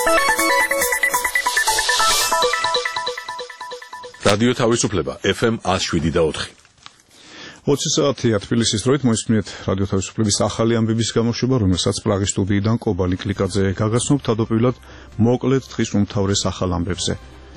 რადიო თავისუფლება FM 107.4. 20 საათია თბილისის დროით მოისმინეთ რადიო თავისუფლების ახალი ამბების გამოშვება, რომელსაც პრაღის სტუდიიდან კობალი კლიკაძე გაგაცნობთ. თავდაპირველად მოკლედ დღის უმთავრეს ახალ ამბებზე.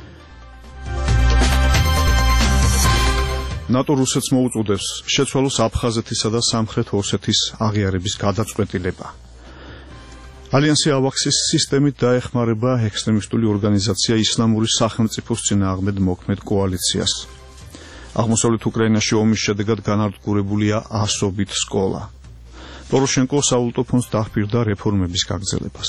ნატო რუსეთს მოუწოდებს შეცვალოს აფხაზეთისა და სამხრეთ ოსეთის აღიარების გადაწყვეტილება. ალიანსი ავაქსის სისტემით დაეხმარება ექსტრემისტული ორგანიზაცია ისლამური სახელმწიფოს წინააღმდეგ მოქმედ კოალიციას. აღმოსავლეთ უკრაინაში ომის შედეგად განადგურებულია ასობით სკოლა. პოროშენკო საულტო ფონდს დაჰპირდა რეფორმების გაგრძელებას.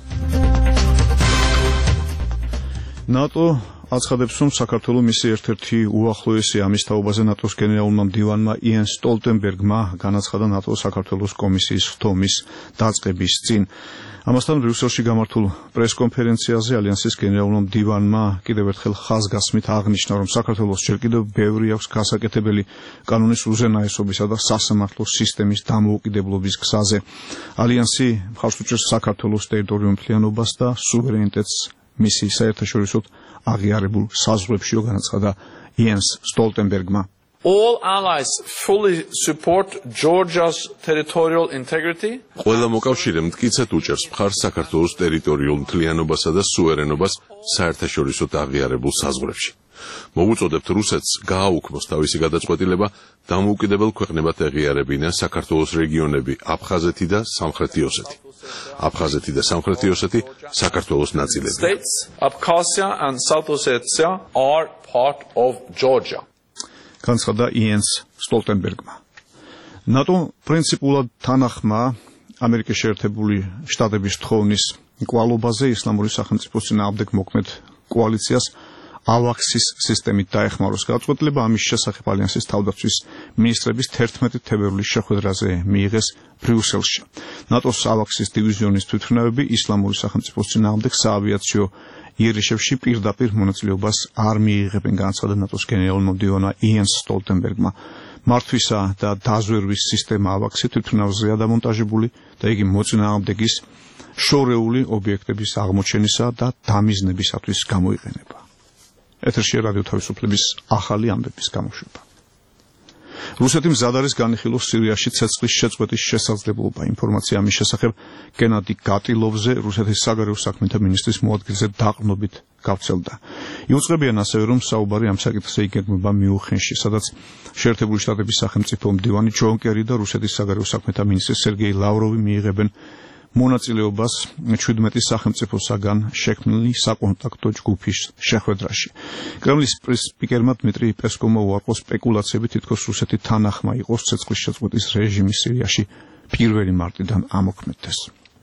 ნატო აცხადებს, რომ საქართველოს მისი ერთ-ერთი უახლოესი ამის თაობაზე ნატოს გენერალურმა მდივანმა იენს სტოლტენბერგმა განაცხადა ნატოს საქართველოს კომისიის ხდომის დაწყების წინ. ამასთან ბრიუსელში გამართულ პრესკონფერენციაზე ალიანსის გენერალურმა მდივანმა კიდევ ერთხელ ხაზგასმით აღნიშნა, რომ საქართველოს ჯერ კიდევ ბევრი აქვს გასაკეთებელი კანონის უზენაესობისა და სასამართლო სისტემის დამოუკიდებლობის გზაზე. ალიანსი მხარს უჭერს საქართველოს ტერიტორიულ მთლიანობას და სუვერენიტეტს მისი საერთაშორისო აღიარებულ საზღვრებში, განაცხადა იენს სტოლტენბერგმა. All allies fully support Georgia's territorial integrity. ყველა მოკავშირე მტკიცედ უჭერს მხარს საქართველოს ტერიტორიულ მთლიანობასა და სუვერენობას საერთაშორისო აღიარებულ საზღვრებში. მოვუწოდებთ რუსეთს გააუქმოს თავისი გადაწყვეტილება დამოუკიდებელ ქვეყნებად ეღიარებინა საქართველოს რეგიონები აფხაზეთი და სამხრეთი ოსეთი. აფხაზეთი და სამხრეთი ოსეთი საქართველოს ნაწილებია. States Abkhazia and South Ossetia are part of Georgia. განცხადა იენს სტოლტენბერგმა. ნატო პრინციპულად თანახმა ამერიკის შეერთებული შტატების თხოვნის კვალობაზე ისლამური სახელმწიფოს წინააღმდეგ მოქმედ კოალიციას ავაქსის სისტემით დაეხმაროს გადაწყვეტილება. ამის შესახებ ალიანსის თავდაცვის მინისტრების 11 თებერვლის შეხვედრაზე მიიღეს ბრიუსელში. ნატოს ავაქსის დივიზიონის თვითმფრინავები ისლამური სახელმწიფოს წინააღმდეგ საავიაციო იერიშებში პირდაპირ მონაწილეობას არ მიიღებენ, განაცხადა ნატოს გენერალურმა მდივანმა იენს სტოლტენბერგმა. მართვისა და დაზვერვის სისტემა ავაქსი თვითმფრინავზეა დამონტაჟებული და იგი მოწინააღმდეგის შორეული ობიექტების აღმოჩენისა და დამიზნებისათვის გამოიყენება. ეთერში რადიო თავისუფლების ახალი ამბების გამოშვება. რუსეთი მზად არის განიხილოს სირიაში ცეცხლის შეწყვეტის შესაძლებლობა. ინფორმაცია ამის შესახებ გენადი გატილოვზე, რუსეთის საგარეო საქმეთა მინისტრის მოადგილზე დაყრდნობით გავრცელდა. იუწყებიან ასევე, რომ საუბარი ამ საკითხზე იგეგმება მიუნხენში, სადაც შეერთებული შტატების სახელმწიფო მდივანი ჯონ კერი და რუსეთის საგარეო საქმეთა მინისტრი სერგეი ლავროვი მიიღებენ მონაწილეობას 17 სახელმწიფოსაგან შექმნილი საკონტაქტო ჯგუფის შეხვედრაში. კრემლის სპიკერმა დმიტრი პესკოვმა უარყო სპეკულაციები, თითქოს რუსეთი თანახმა იყოს ცეცხლის შეწყვეტის რეჟიმის სირიაში 1 მარტიდან ამოქმედდეს.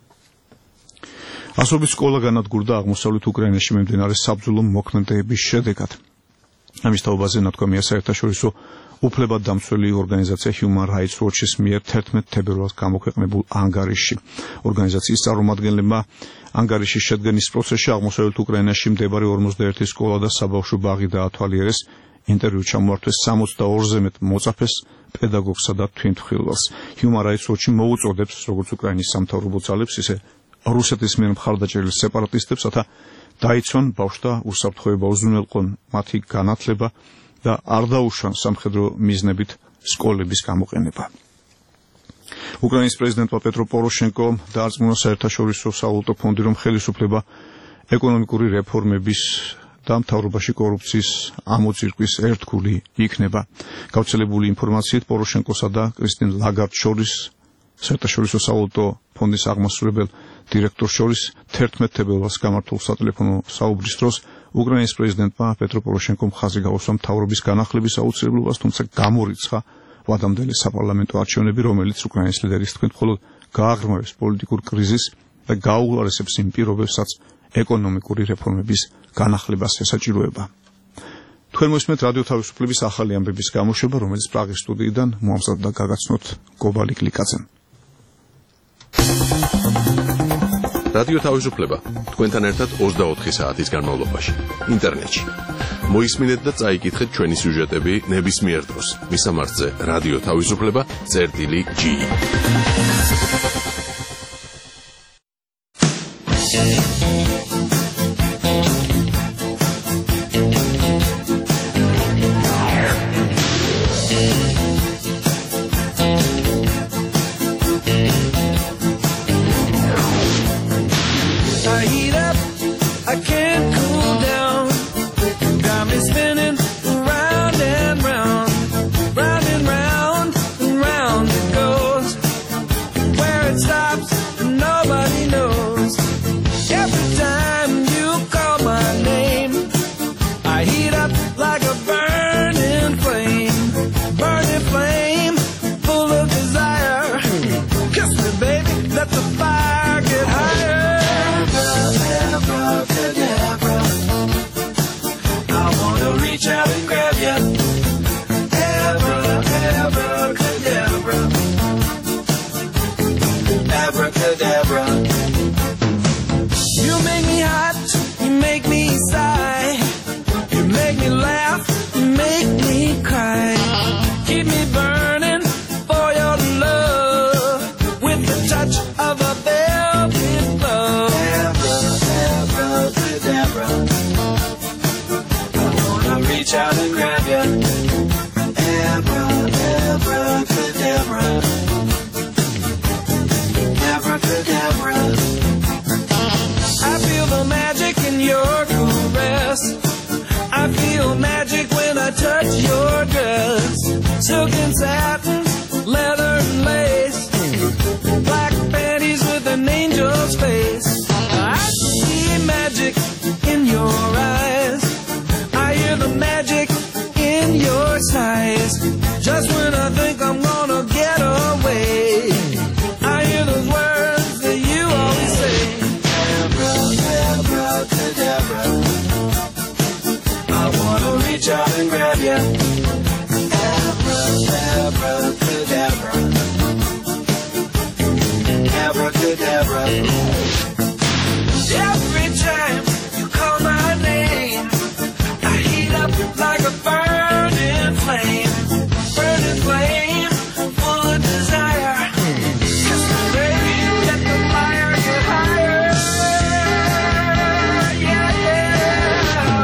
ასობით სკოლა განადგურდა აღმოსავლეთ უკრაინაში მიმდინარე საბრძოლო მოქმედებების შედეგად. ამის თაობაზე ნათქვამია საერთაშორისო უფლებადამცველი ორგანიზაცია Human Rights Watch-ის მიერ 11 თებერვალს გამოქვეყნებულ ანგარიშში. ორგანიზაციის წარმომადგენლებმა ანგარიშის შედგენის პროცესში აღმოსავლეთ უკრაინაში მდებარე 51 სკოლა და საბავშვო ბაღი დაათვალიერეს. ინტერვიუ ჩამოართვეს 62-ზე მეტ მოწაფეს, პედაგოგსა და თვითმხილველს. Human Rights Watch-ი მოუწოდებს როგორც უკრაინის სამთავრობო ძალებს, ისე რუსეთის მიერ მხარდაჭერილ სეპარატისტებს, რათა დაიცვან ბავშვთა უსაფრთხოება, უზრუნველყონ მათი განათლება და არ დაუშვან სამხედრო მიზნებით სკოლების გამოყენება. უკრაინის პრეზიდენტმა პეტრო პოროშენკომ დაარწმუნა საერთაშორისო სავალუტო ფონდი, რომ ხელისუფლება ეკონომიკური რეფორმების და მთავრობაში კორუფციის ამოწირკვის ერთგული იქნება. გავრცელებული ინფორმაციით პოროშენკოსა და კრისტინ ლაგარდ შორის საერთაშორისო სავალუტო ფონდის აღმასრულებელ დირექტორს შორის 11 თებერვალს გამართულ სატელეფონო საუბრის დროს უკრაინის პრეზიდენტმა პეტრო პოროშენკომ ხაზი გაუსვა მთავრობის განახლების აუცილებლობას, თუმცა გამორიცხა ვადამდელი საპარლამენტო არჩევნები, რომელიც უკრაინის ლიდერის თქმით მხოლოდ გააღრმავებს პოლიტიკურ კრიზისს და გაუგლარესებს იმ პირობებსაც ეკონომიკური რეფორმების განახლებას ესაჭიროება. თქვენ მოსმენთ რადიო თავისუფლების ახალი ამბების გამოშვება, რომელიც პრაღის სტუდიიდან მოამზადდა გაგაცნოთ კობალი კლიკაძემ. რადიო თავისუფლება თქვენთან ერთად 24 საათის განმავლობაში ინტერნეტში. მოისმინეთ და წაიკითხეთ ჩვენი სიუჟეტები ნებისმიერ დროს. მისამართზე რადიო თავისუფლება.ge I can't cool down. Got me spinning round and round, round and round and round it goes. Where it stops, nobody knows. Every time you call my name, I heat up like a burning flame, full of desire. Kiss me, baby, let the fire get higher. Abracadabra, I wanna reach out and grab ya. Abracadabra, abracadabra. You make me hot, you make me sigh, you make me laugh, you make me cry. Keep me burning for your love with the touch of a velvet glove. Abracadabra, I wanna reach out and grab ya. Abracadabra, abracadabra. I feel the magic in your caress. I feel magic when I touch your dress. Silk and satin, leather and lace, black panties with an angel's face. I see magic in your eyes. I hear the magic in your sighs. Just when I think I'm gonna get away, I hear those words that you always say. Abracadabra, I wanna reach out and grab ya. Abracadabra, abracadabra. Every time you call my name, I heat up like a burning flame, full of desire. Kiss me, baby, let the fire get higher. Yeah, yeah.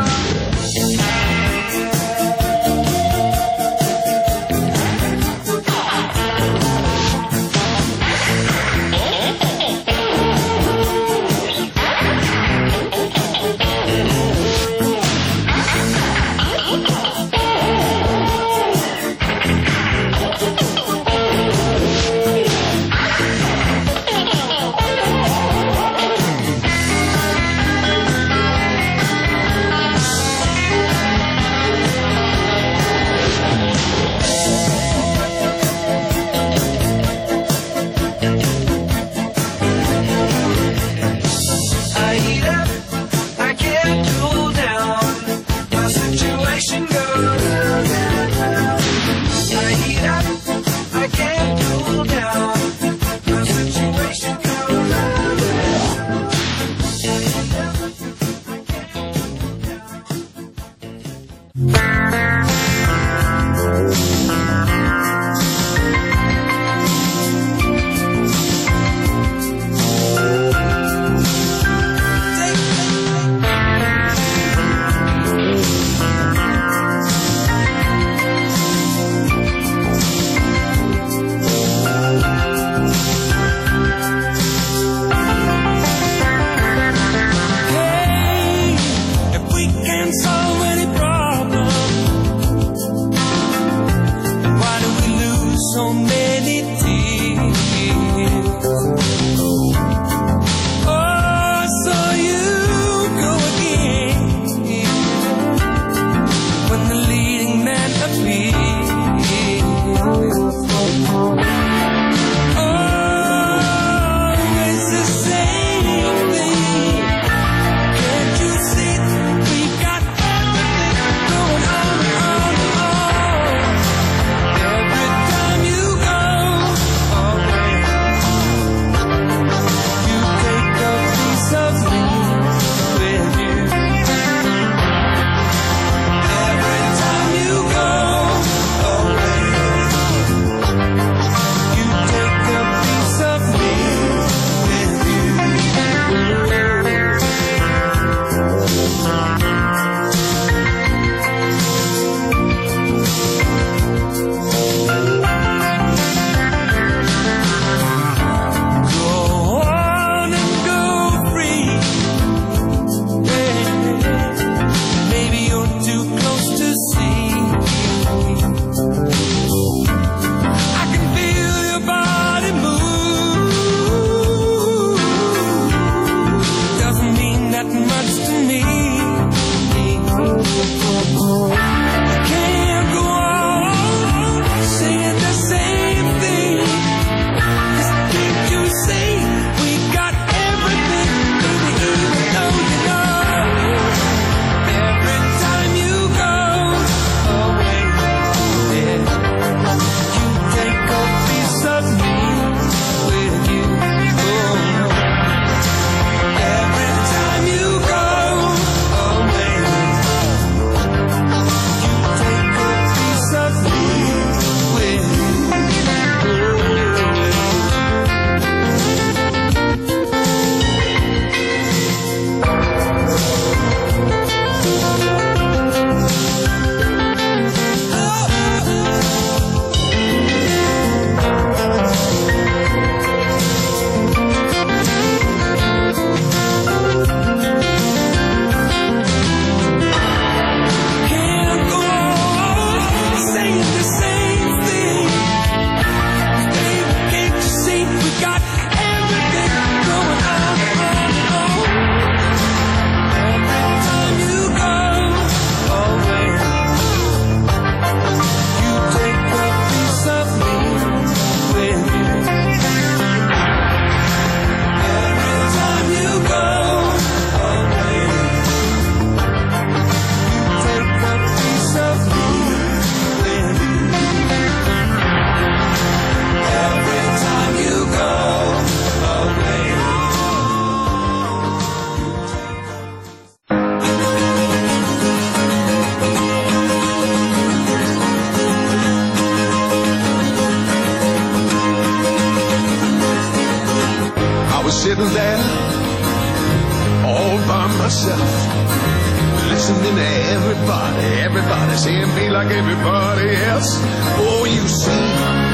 sitting there all by myself, listening to everybody saying be like everybody else. Oh, you see,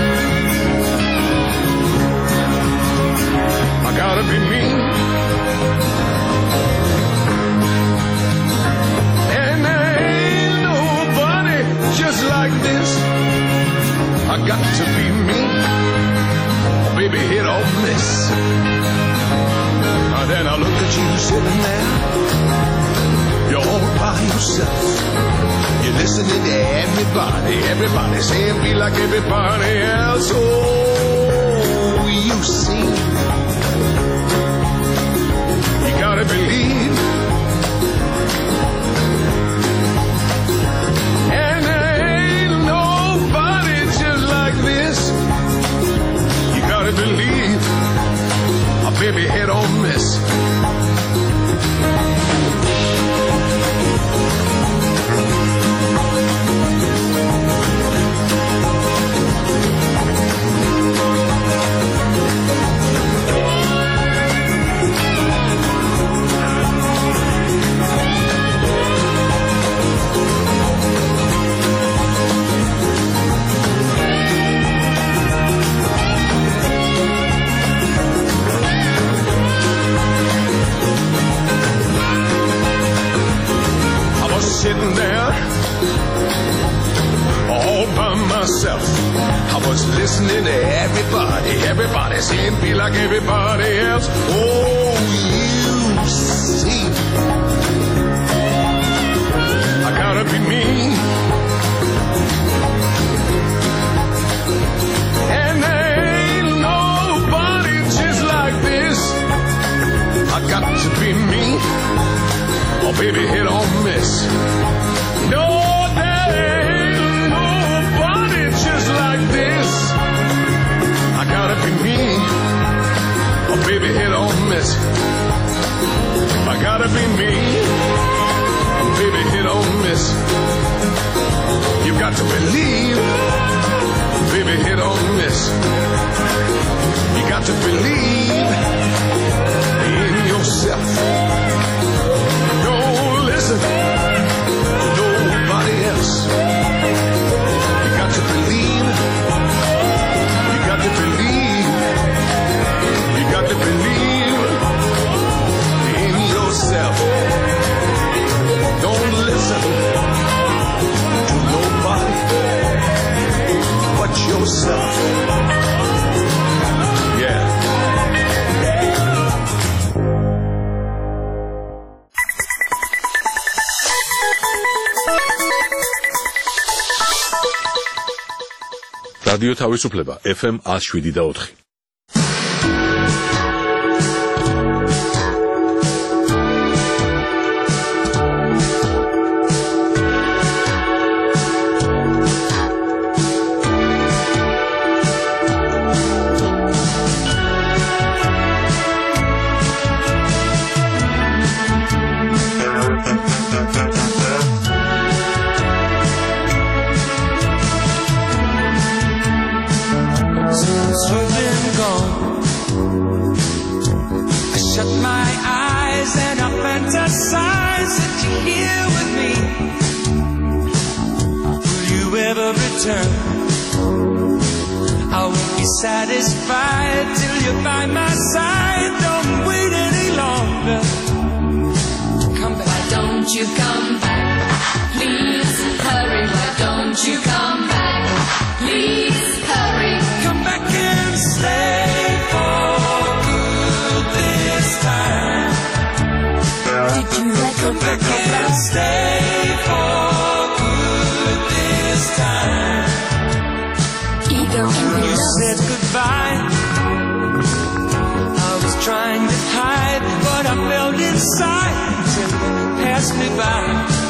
I gotta be me, and there ain't nobody just like this. I got to be me, baby, hit or miss. Then I look at you sitting there, you're all by yourself, you're listening to everybody saying be like everybody else. Oh, you see, you gotta believe, and there ain't nobody just like this. You gotta believe, baby, hit or miss. Sitting there all by myself, I was listening to everybody saying be like everybody else. Oh, you see, I gotta be me, and there ain't nobody just like this. I got to be me, oh baby, hit or miss. No, there ain't nobody just like this. I gotta be me, oh baby, hit or miss. I gotta be me, oh baby, hit or miss. You got to believe, baby, hit or miss. You got to believe in yourself. Don't listen to nobody else. You got to believe. You got to believe. You got to believe in yourself. Don't listen to nobody but yourself. Yeah. რადიო თავისუფლება FM 107.4. I won't be satisfied till you're by my side. Don't wait any longer. Come back. Why don't you come back? Please hurry. Why don't you come back? Please hurry. Come back and stay for good this time. Did you let come back and stay for good this time? You said goodbye. I was trying to hide what I felt inside until you passed me by.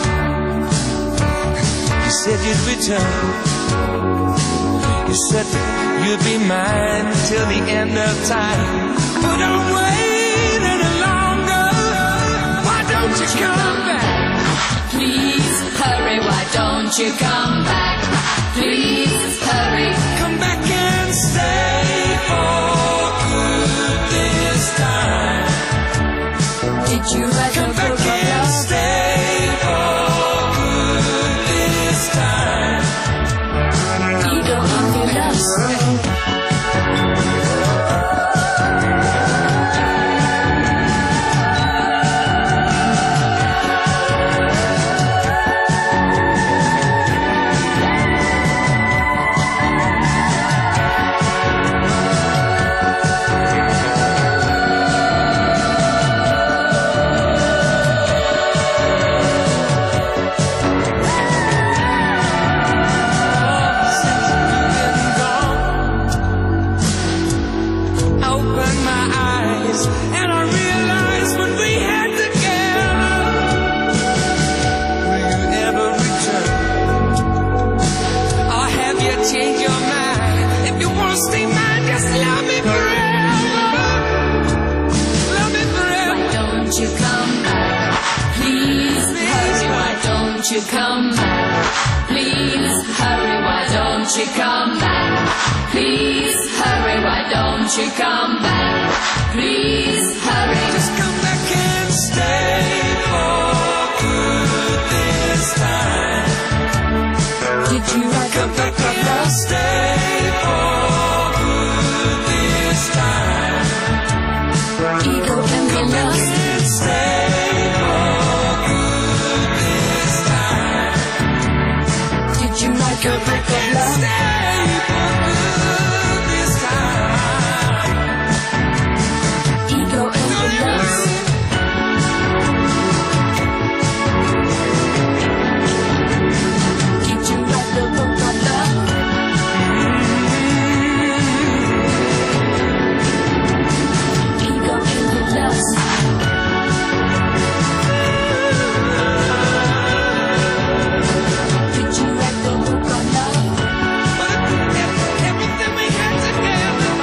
You said you'd return. You said you'd be mine till the end of time. But don't wait any longer. Why don't you come back? Please hurry. Why don't you come back? Please hurry. Come back and stay for good this time. you come back? Please hurry, why don't you come back? Please hurry, why don't you come back? Please hurry, why don't you come back? Please hurry. Just come back and stay for good this time. Did you write Come back and stay for good this time. ego and the lust? And stay for good this time. Did you write the Come back book of and love? stay for good this time. Ego and the lust? Did you write the book of love? Ego and the lust? Did you write the book of love? Everything we had together.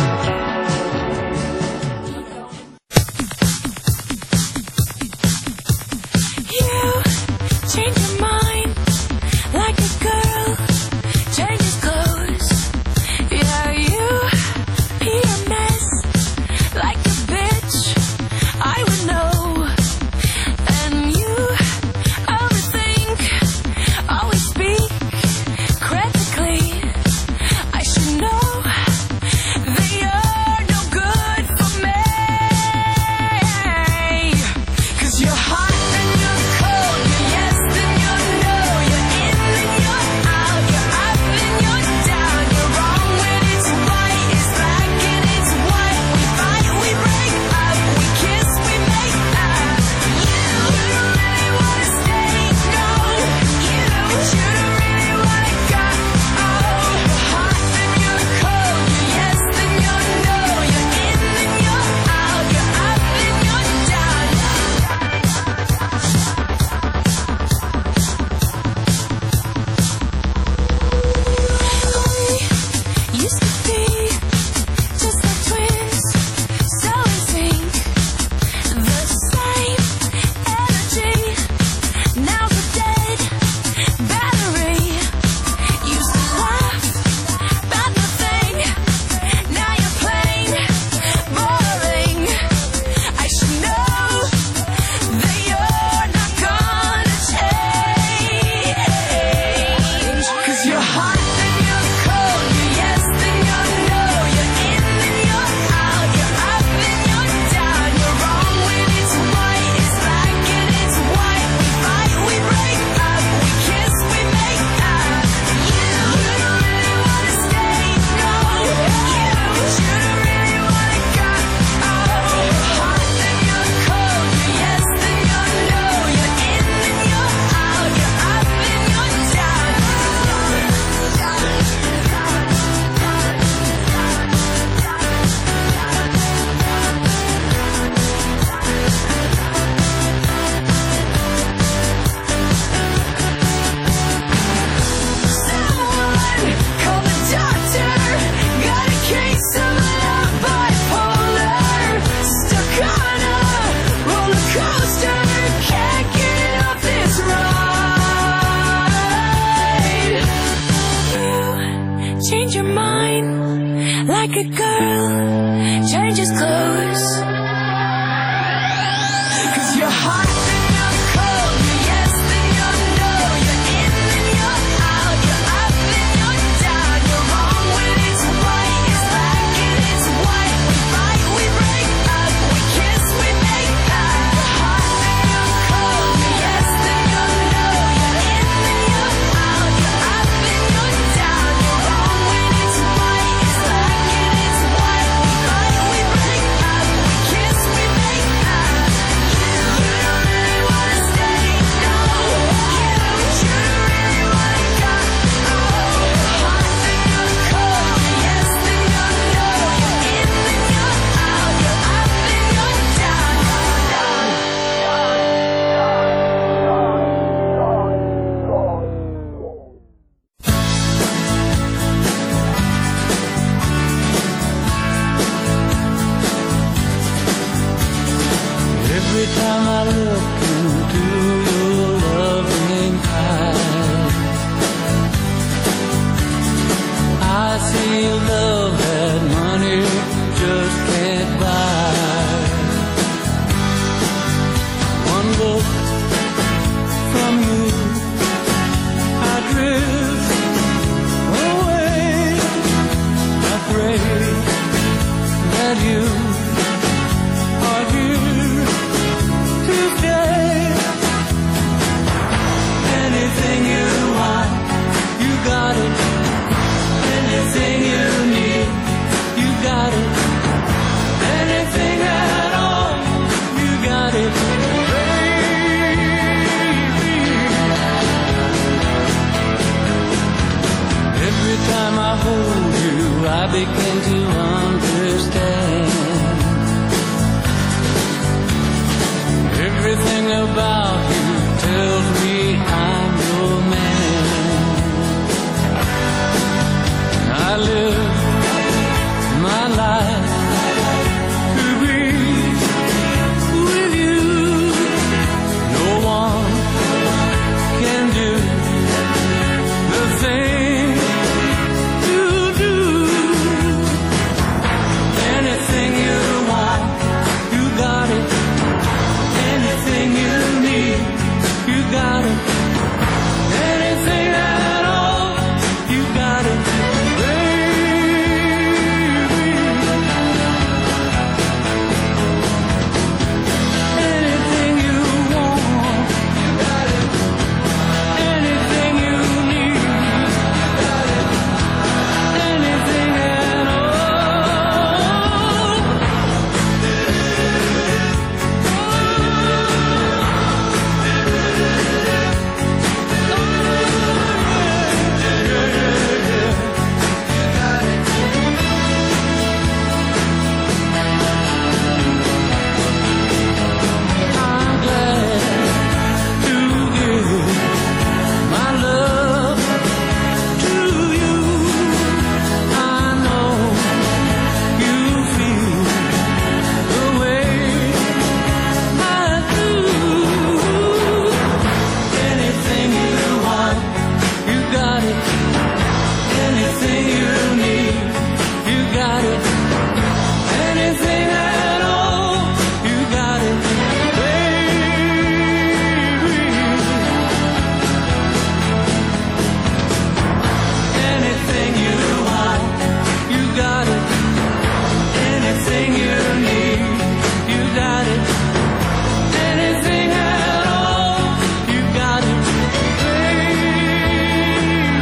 You change your mind like a girl changes clothes. Yeah, you be a mess like a bitch. I would know. And you overthink, always speak critically. I should know that you're no good for me. 'Cause you're hot and you're cold, you're yes and you're no, you're in and you're out, you're up and you're down, you're wrong when it's right, it's black and it's white. We fight, we break up, we kiss, we make up. You don't really wanna stay, no. You don't really wanna go. Oh, you're hot and you're cold, you're yes and you're no, you're in and you're out, you're up and you're down. We used to be just like twins, so in sync, the same energy. Now the dead battery. Used to laugh about nothing. Now you're plain boring. I should know that you're not gonna change. 'Cause you're hot and you're cold, you're yes and you're no, you're in and you're out, you're up and you're down, you're wrong when it's right, it's black and it's white. We fight, we break up, we kiss, we make up. You don't really wanna stay, no. You don't really wanna go. Oh, you're hot and you're cold, you're yes and you're no, you're in and you're out, you're up and you're down. Someone call the doctor. Got a case of love bipolar. Stuck on a roller coaster. Can't get off this ride. You change your mind like a girl changes clothes. 'Cause you're hot and you're cold, you're yes and you're no, you're in and you're out, you're up and you're down, you're wrong when it's right, it's black and it's white. We fight, we break up, we kiss, we make up. You're hot and you're cold, you're yes and you're no, you're in and you're out, you're up and you're down, you're wrong when it's right, it's black and it's white. We fight, we break up, we time I look into your loving eyes, I see love that money just can't buy. One look from you, I drift away. I pray that you are here to stay. Anything you want, you got it. Anything you need, you got it. Anything at all, you got it. Every time I hold you, I begin to understand. Everything about you tells me I'm your man. I live my life to be with you. No one can do the thing you do. Anything you want, you got it. Anything you need, you got it. Anything at all, you got it. Anything you want, you got it. Anything you need, you got it. Anything at all. I'm glad to give my love to you. I know you feel the way I do. Anything you want, you got it. Anything you need, you got it. Anything at all, you got it, baby. Anything you want, you got it. Anything you need, you got it. Anything at all, you got it, baby.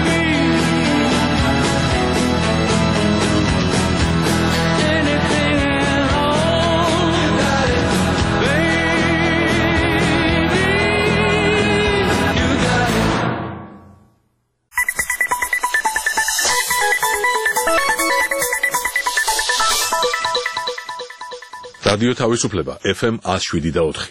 Anything at all, you got it, baby. You got it. რადიო თავისუფლება FM 107.4.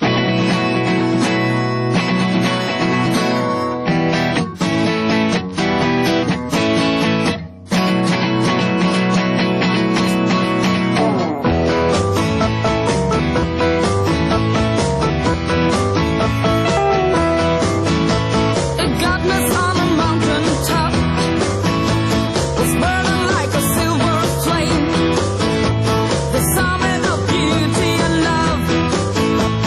The godness on a mountain top was burning like a silver flame. The summit of beauty and love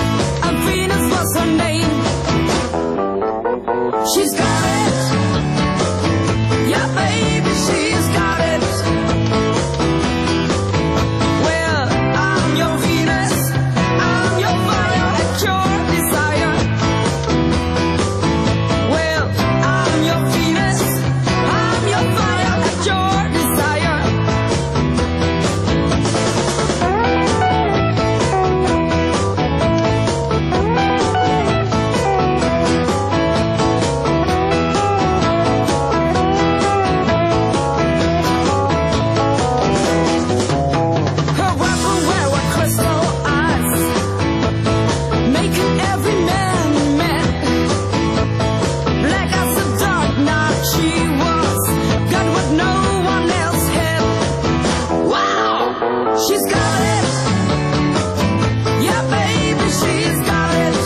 she's got it.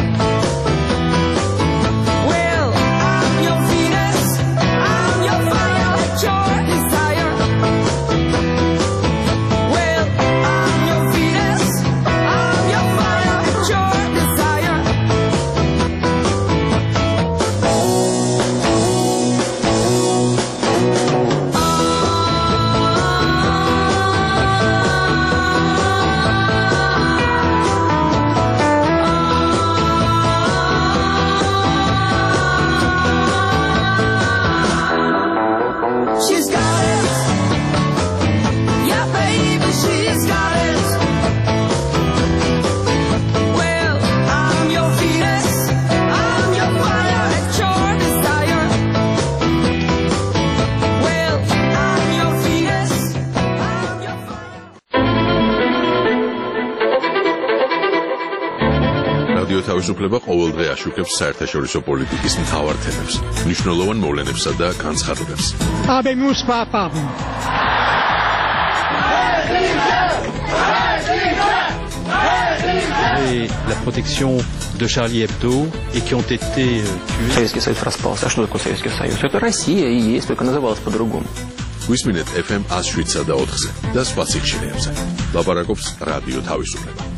Well, I'm your Venus, I'm your fire, your desire. Well, I'm your Venus, I'm your fire, your desire. She's got it. Yeah, baby, she's got it. Well, I'm your Venus, I'm your fire, it's your desire. Well, I'm your Venus, I'm your fire. რადიო თავისუფლება ყოველდღე აშუქებს საერთაშორისო პოლიტიკის მთავარ თემებს, მნიშვნელოვან მოვლენებსა და განცხადებებს. Habemus papam. Et la protection de Charlie Hebdo et qui ont été tués. Советский Союз распался. А что такое Советский Союз? Это Россия и есть, только называлась по-другому. გვისმინეთ FM 107 და 4-ზე და სხვა სიგნალებზე. ლაპარაკობს რადიო თავისუფლება.